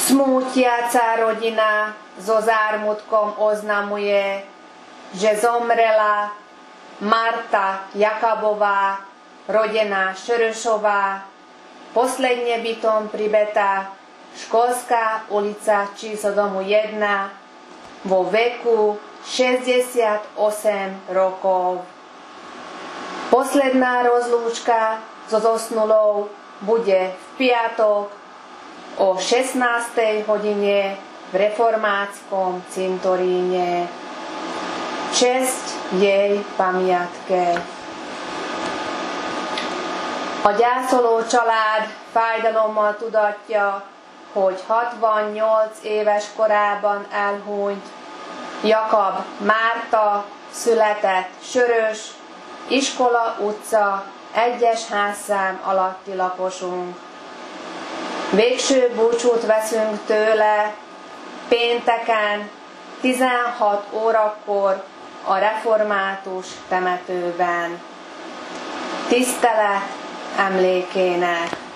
Smútiaca rodina so zármutkom oznamuje, že zomrela Marta Jakabová, rodená Šršová, posledne bytom pribetá Školská ulica číslo domu 1 vo veku 68 rokov. Posledná rozlúčka so zosnulou bude v piatok o 16. hodine v reformátskom cintoríne. Česť jej pamiatke. A gyászoló család fájdalommal tudatja, hogy 68 éves korában elhunyt Jakab Márta, született Sörös, Iskola utca 1-es házszám alatti lakosunk. Végső búcsút veszünk tőle pénteken 16 órakor a református temetőben. Tisztelet emlékének.